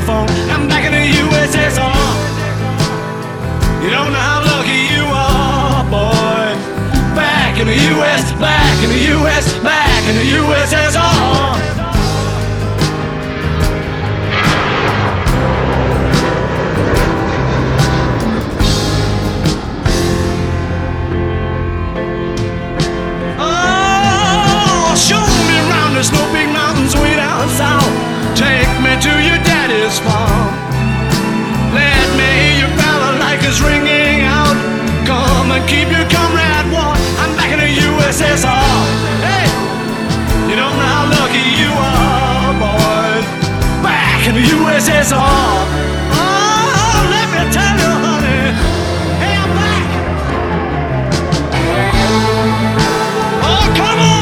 phone. I'm back in the USSR. You don't know how lucky you are, boy. Back in the US, back in the US, back in the USSR. There's no big mountains way down south. Take me to your daddy's farm. Let me hear your balalaikas ringing out. Come and keep your comrade warm. I'm back in the USSR. Hey, you don't know how lucky you are, boys. Back in the USSR. Oh, let me tell you, honey. Hey, I'm back. Oh, come on.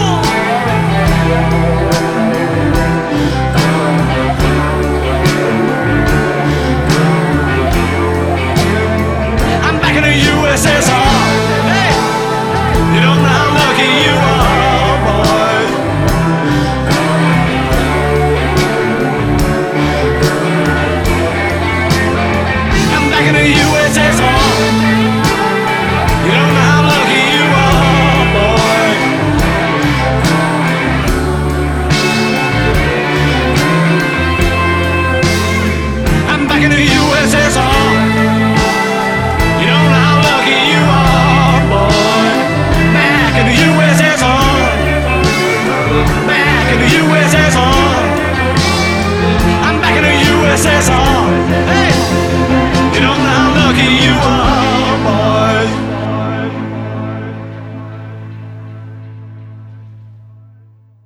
USSR. Hey, you don't know how lucky you are, boy. I'm back in the USSR. You don't know how lucky you are, boy. I'm back in the USSR. USSR. I'm back in the USSR.